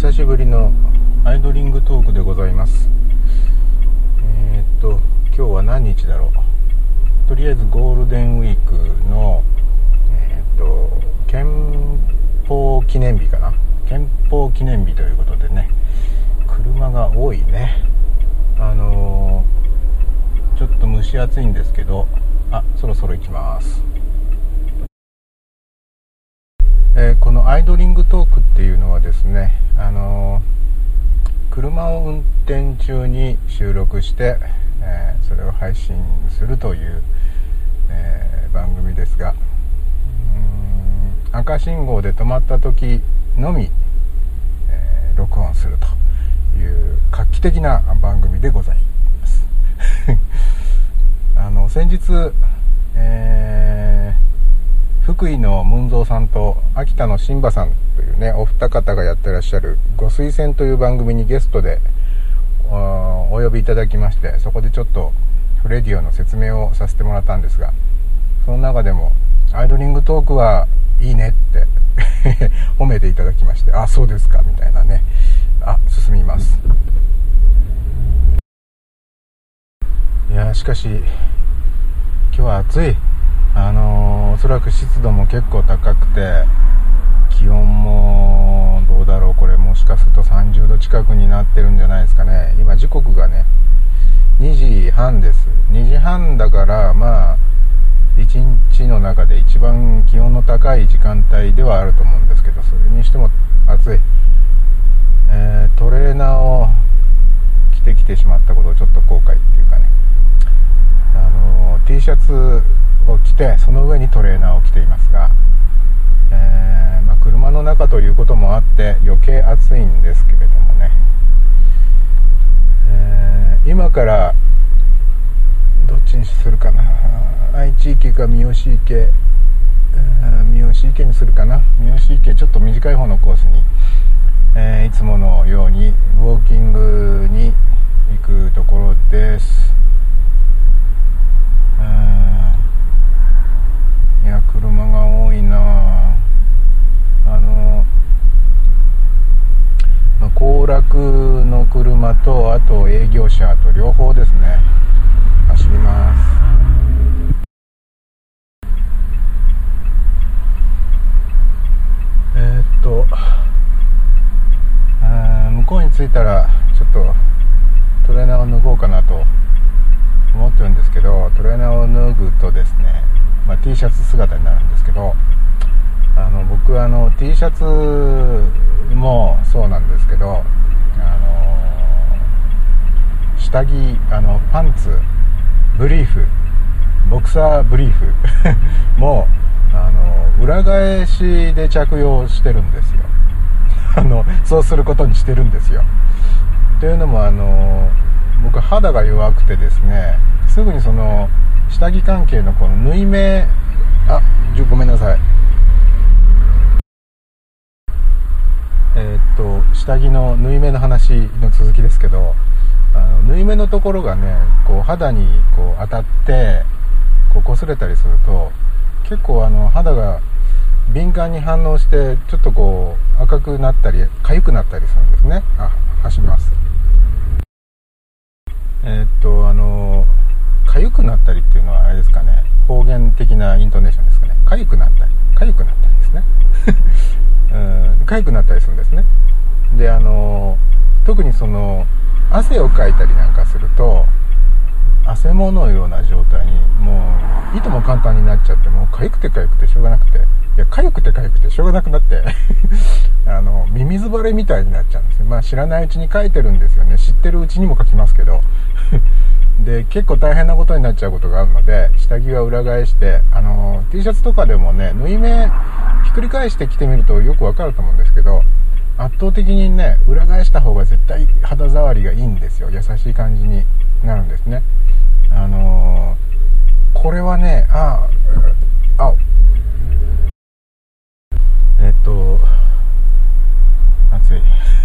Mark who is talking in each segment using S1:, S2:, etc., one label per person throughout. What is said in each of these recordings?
S1: 久しぶりのアイドリングトークでございます。今日は何日だろう。とりあえずゴールデンウィークの憲法記念日かな。憲法記念日ということでね、車が多いね。ちょっと蒸し暑いんですけど、そろそろ行きます。このアイドリングトークっていうのはですね、車を運転中に収録して、それを配信するという、番組ですが、赤信号で止まった時のみ、録音するという画期的な番組でございます先日、福井の文蔵さんと秋田の新馬さんというね、お二方がやってらっしゃるご推薦という番組にゲストでお呼びいただきまして、そこでちょっとフレディオの説明をさせてもらったんですが、その中でもアイドリングトークはいいねって褒めていただきまして、そうですかみたいなね。進みます。いやしかし今日は暑い。おそらく湿度も結構高くて、気温もどうだろう、これもしかすると30度近くになってるんじゃないですかね。今時刻がね2時半です。2時半だから、一日の中で一番気温の高い時間帯ではあると思うんですけど、それにしても暑い。トレーナーを着てきてしまったことをちょっと後悔っていうかね、T シャツを着て、その上にトレーナーを着ていますが、車の中ということもあって余計暑いんですけれどもね、今からどっちにするかな。愛知池か三好池、三好池にするかな。三好池、ちょっと短い方のコースに、いつものようにウォーキングに行くところです。いや車が多いな。行楽の車と、あと営業車と両方ですね、走ります。向こうに着いたらちょっとトレーナーを脱ごうかなと思ってるんですけど、トレーナーを脱ぐとですね、T シャツ姿になるんですけど、僕T シャツもそうなんですけど、下着、パンツ、ブリーフ、ボクサーブリーフも裏返しで着用してるんですよ。そうすることにしてるんですよ。というのも僕肌が弱くてですね、すぐにその下着関係のこの縫い目、ごめんなさい。下着の縫い目の話の続きですけど、縫い目のところがね、こう肌にこう当たってこう擦れたりすると、結構肌が敏感に反応して、ちょっとこう赤くなったり痒くなったりするんですね。走ります。痒くなったりっていうのはあれですかね、方言的なイントネーションですかね。痒くなったりですね痒くなったりするんですね。で特にその汗をかいたりなんかすると、汗ものような状態にもういとも簡単になっちゃって、もう痒くてしょうがなくて、痒くてしょうがなくなってミミズバレみたいになっちゃうんですね。知らないうちに書いてるんですよね。知ってるうちにも書きますけどで結構大変なことになっちゃうことがあるので、下着は裏返して、T シャツとかでもね、縫い目ひっくり返して着てみるとよくわかると思うんですけど、圧倒的にね、裏返した方が絶対肌触りがいいんですよ。優しい感じになるんですね。これはね、暑い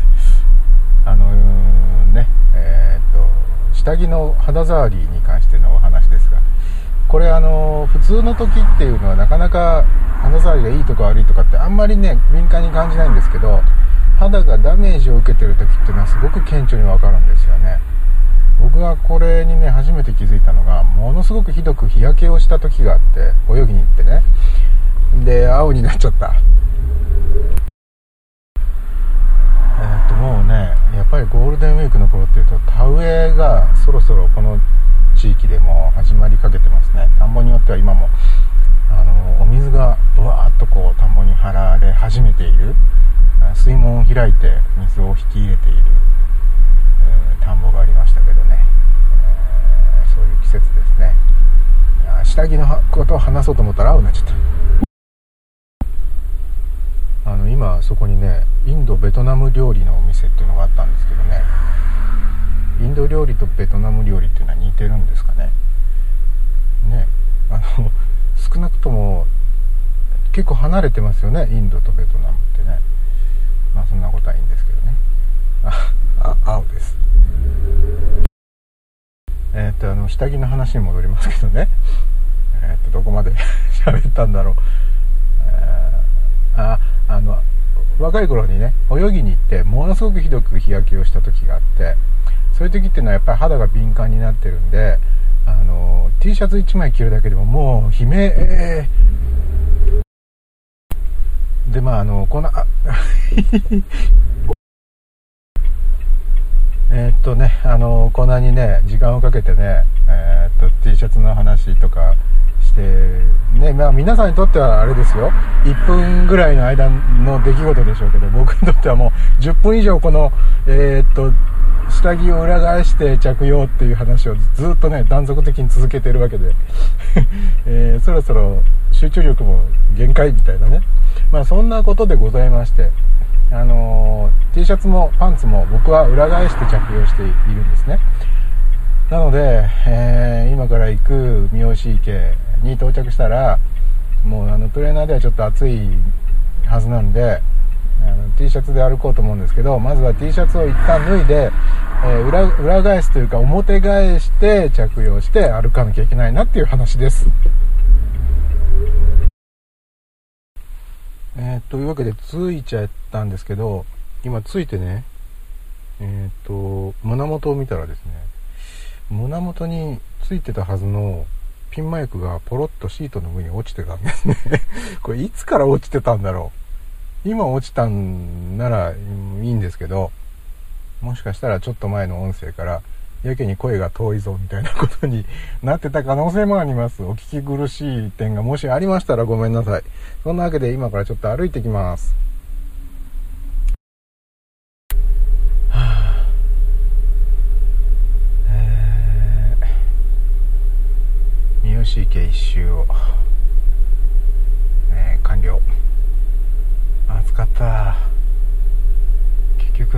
S1: 下着の肌触りに関してのお話ですが、これ普通の時っていうのはなかなか肌触りがいいとか悪いとかってあんまりね敏感に感じないんですけど、 肌がダメージを受けてる時っていうのはすごく顕著にわかるんですよね。僕がこれにね初めて気づいたのが、ものすごくひどく日焼けをした時があって、泳ぎに行ってね、で青になっちゃった。もうねやっぱりゴールデンウィークの頃っていうと田植えがそろそろこの地域でも始まりかけてますね。田んぼによっては今もお水がブワーッとこう田んぼに張られ始めている、水門を開いて水を引き入れている、田んぼがありましたけどね、そういう季節ですね。下着のことを話そうと思ったら青になっちゃった。今そこにねインドベトナム料理のお店っていうのがあったんですけどね、インド料理とベトナム料理っていうのは似てるんですかね。少なくとも結構離れてますよね、インドとベトナムってね。まあそんなことはいいんですけどね。青です。下着の話に戻りますけどね、どこまで喋ったんだろう。若い頃にね泳ぎに行ってものすごくひどく日焼けをした時があって、そういう時っていうのはやっぱり肌が敏感になってるんで、T シャツ1枚着るだけでももう悲鳴、でこの粉にね時間をかけてね、T シャツの話とかしてね、皆さんにとってはあれですよ、1分ぐらいの間の出来事でしょうけど、僕にとってはもう10分以上この下着を裏返して着用っていう話をずっとね断続的に続けてるわけで、そろそろ集中力も限界みたいなね、そんなことでございまして、T シャツもパンツも僕は裏返して着用しているんですね。なので、今から行く三好池に到着したらもうトレーナーではちょっと暑いはずなんで、T シャツで歩こうと思うんですけど、まずは T シャツを一旦脱いで、裏返すというか表返して着用して歩かなきゃいけないなっていう話です。というわけで着いちゃったんですけど、今着いてね、胸元を見たらですね、胸元についてたはずのピンマイクがポロッとシートの上に落ちてたんですねこれいつから落ちてたんだろう。今落ちたんならいいんですけど、もしかしたらちょっと前の音声からやけに声が遠いぞみたいなことになってた可能性もあります。お聞き苦しい点がもしありましたらごめんなさい。そんなわけで今からちょっと歩いてきます。三好池一周を、完了。暑かった。結局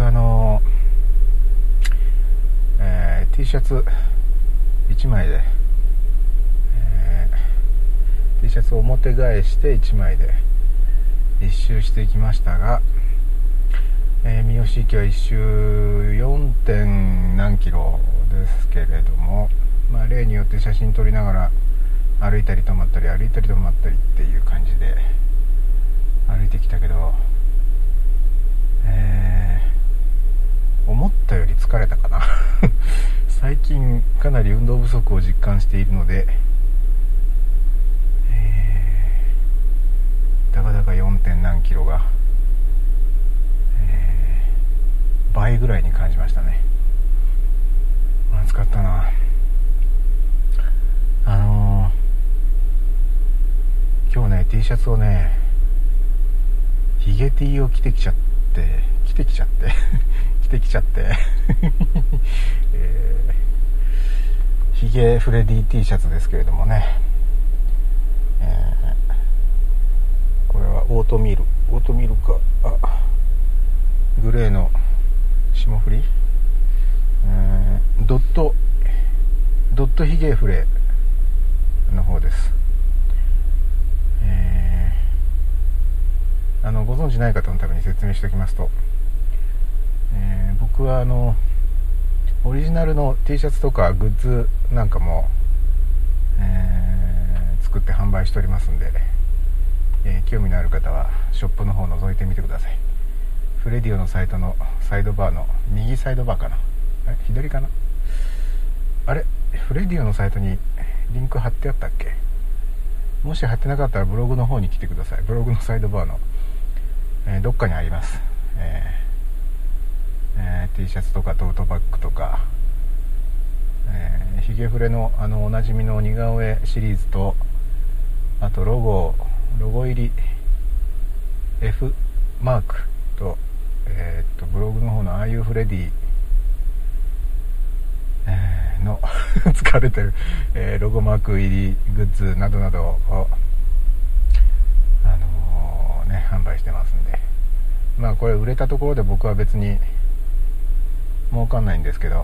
S1: T シャツ1枚で、T シャツを表返して1枚で一周していきましたが、三好池は一周 4. 点何キロですけれども、例によって写真撮りながら歩いたり止まったり歩いたり止まったりっていう感じで歩いてきたけど、思ったより疲れたかな最近かなり運動不足を実感しているので、だかだか 4. 点何キロが、倍ぐらいに感じましたね。暑かったな。今日ね T シャツをねヒゲ T を着てきちゃってヒゲフレディ T シャツですけれどもね、これはオートミールかグレーの霜降り、ドットヒゲフレの方です。ご存知ない方のために説明しておきますと、僕はオリジナルの T シャツとかグッズなんかも、作って販売しておりますんで、興味のある方はショップの方を覗いてみてください。 フレディオのサイトのサイドバーの右サイドバーかな、左かな、あれフレディオのサイトにリンク貼ってあったっけ。もし貼ってなかったらブログの方に来てください。ブログのサイドバーの、どっかにあります。T シャツとかトートバッグとか、ヒゲフレのおなじみの似顔絵シリーズと、あとロゴ入り F マークと、ブログの方のああいうフレディ、の使われてる、ロゴマーク入りグッズなどなどを、販売してますんで、まあこれ売れたところで僕は別に儲かんないんですけど、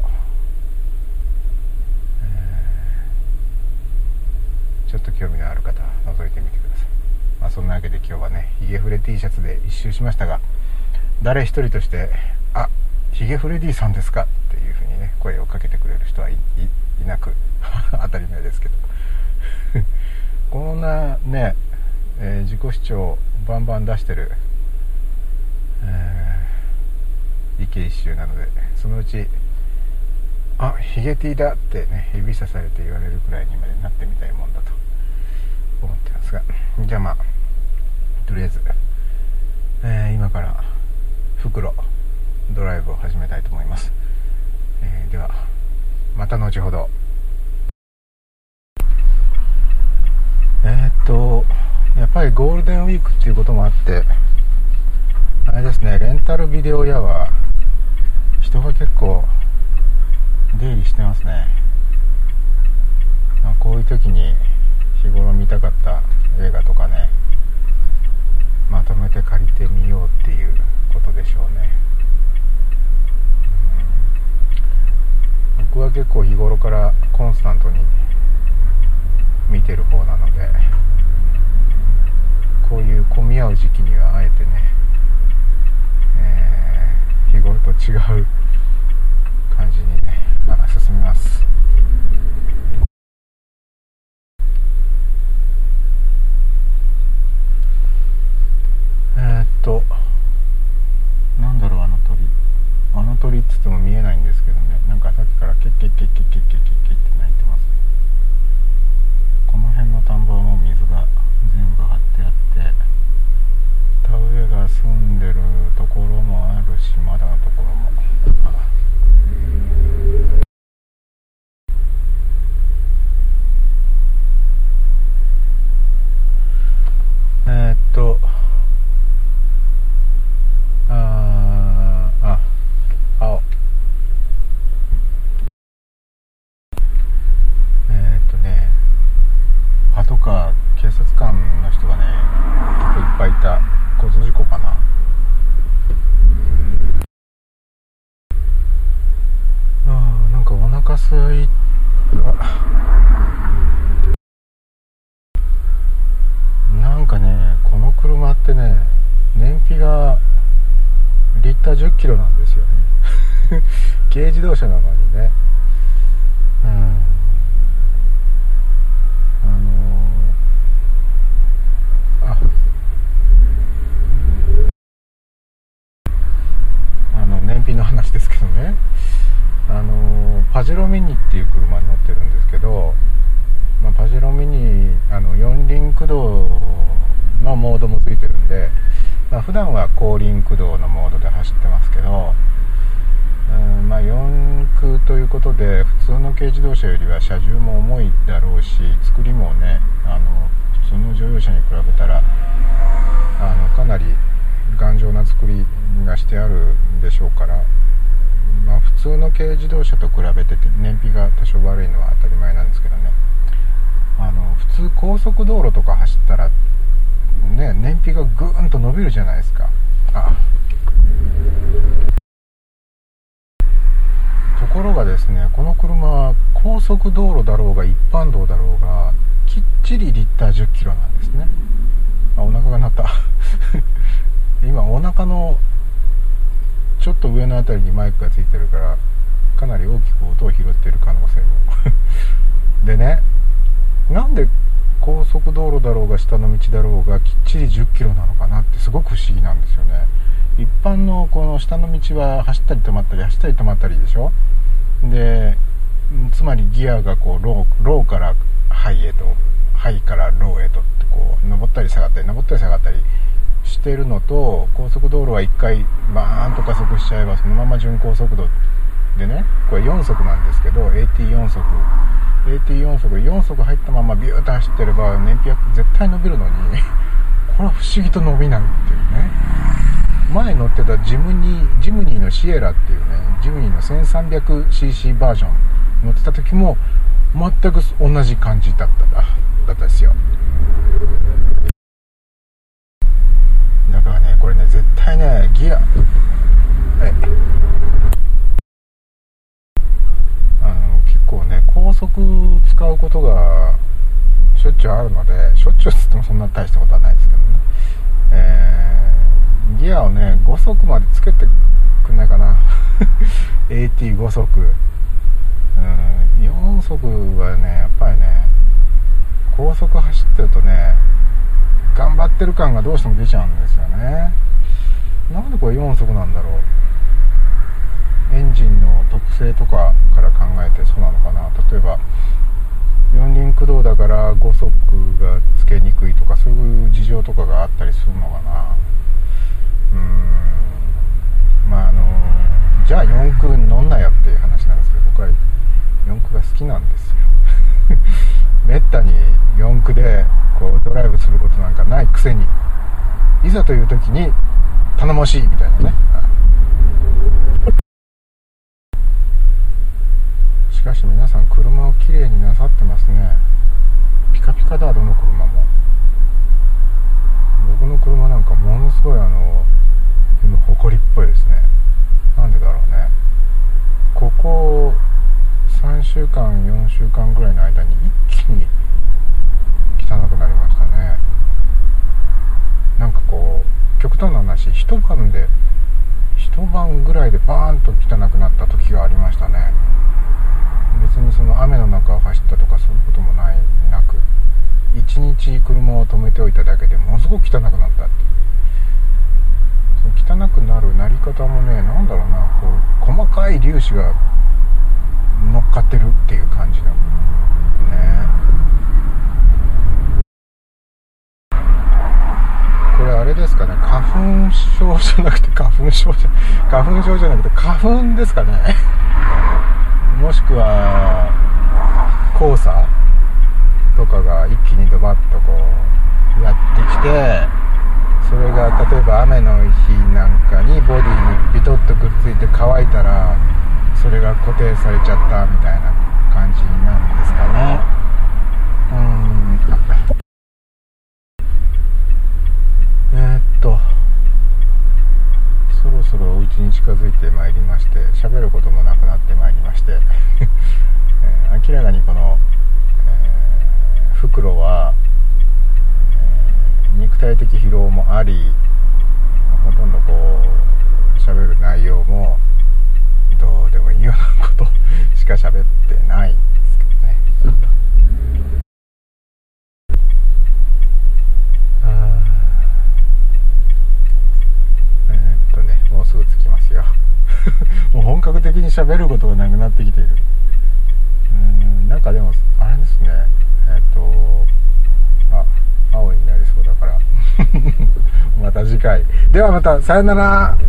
S1: ちょっと興味のある方は覗いてみてください。まあそんなわけで今日はね、ヒゲフレ T シャツで一周しましたが、誰一人としてあ、ヒゲフレディさんですかっていうふうにね、声をかけてくれる人はいなく当たり前ですけどこんなね、自己主張バンバン出してる、理系一周なので、そのうちあ、ヒゲ T だってね、指さされて言われるくらいにまでなってみたいもんだと思ってますが、じゃあまあとりあえず、今から袋ドライブを始めたいと思います。ではまた後ほど。やっぱりゴールデンウィークっていうこともあって、あれですね、レンタルビデオ屋は人が結構出入りしてますね。こういう時に日頃見たかった映画とかね、まとめて借りてみようっていうことでしょうね。僕は結構日頃からコンスタントに見てる方なので、こういう混み合う時期にはあえてね、日頃と違う感じにね、進みます。なんだろう、あの鳥っつっても見えないんですけどね、なんかさっきからケッケッケッケッケッケッケッケッって鳴いてます。この辺の田んぼはもう水が全部張ってあって、田植えが済んでるところもあるし、まだのところも青。パトカー、警察官の人がね、結構いっぱいいた。交通事故かな。なんかお腹すいなんかね、この車ってね、燃費がリッター10キロなんですよね軽自動車なのにね、燃費の話ですけどね、パジェロミニっていう車に乗ってるんですけど、パジェロミニ四輪駆動のモードもついてるんで、普段は後輪駆動のモードで走ってますけど、四駆ということで普通の軽自動車よりは車重も重いだろうし、作りもね、普通の乗用車に比べたらかなり頑丈な作りがしてあるんでしょうから、普通の軽自動車と比べて燃費が多少悪いのは当たり前なんですけどね、普通高速道路とか走ったらね、燃費がぐーんと伸びるじゃないですか。ところがですね、この車は高速道路だろうが一般道だろうがきっちりリッター10キロなんですね。お腹が鳴った今お腹のちょっと上のあたりにマイクがついてるから、かなり大きく音を拾っている可能性もでね、なんで高速道路だろうが下の道だろうがきっちり10キロなのかなってすごく不思議なんですよね。 一般のこの下の道は走ったり止まったり走ったり止まったりでしょ。でつまりギアがこうローからハイへと、ハイからローへとってこう登ったり下がったり登ったり下がったりしてるのと、高速道路は一回バーンと加速しちゃえばそのまま巡航速度でね、これ4速なんですけど AT4 速4速入ったままビューッと走ってれば燃費は絶対伸びるのにこれは不思議と伸びないっていうね。前乗ってたジムニーのシエラっていうね、ジムニーの 1300cc バージョン乗ってた時も全く同じ感じだったですよ。だからね、これね絶対ねギア結構ね高速使うことがしょっちゅうあるので、しょっちゅうつってもそんな大したことはないですけどね、ギアをね5速までつけてくんないかなAT5 速、4速はねやっぱりね高速走ってるとね頑張ってる感がどうしても出ちゃうんですよね。なんでこれ4速なんだろう。エンジンの特性とかから考えてそうなのかな。例えば四輪駆動だから5速がつけにくいとか、そういう事情とかがあったりするのかな。じゃあ四駆乗んなよっていう話なんですけど、僕は四駆が好きなんですよめったに四駆でこうドライブすることなんかないくせに、いざという時に頼もしいみたいなね。しかし皆さん車をきれいになさってますね。ピカピカだ、どの車も。僕の車なんかものすごい今埃っぽいですね。なんでだろうね。ここ3週間4週間ぐらいの間に一気に汚くなりましたね。なんかこう極端な話、一晩ぐらいでバーンと汚くなった時がありましたね。別にその雨の中を走ったとかそういうこともなく、一日車を止めておいただけでものすごく汚くなったっていう。その汚くなるなり方もね、なんだろうな、こう細かい粒子が乗っかってるっていう感じのね。これあれですかね、花粉症じゃなくて花粉症じゃなくて花粉ですかねもしくは黄砂とかが一気にドバッとこうやってきて、それが例えば雨の日なんかにボディにビトッとくっついて乾いたらそれが固定されちゃったみたいな感じなんですかね。そろそろお家に近づいてまいりまして、喋ることもなくなってまいりまして明らかにこの、袋は、肉体的疲労もあり、ほとんどこう喋る内容もどうでもいいようなことしか喋ってないんですけどね。もうすぐ着きますよもう本格的に喋ることがなくなってきている。なんかでもあれですね、青になりそうだからまた次回では、またさよなら。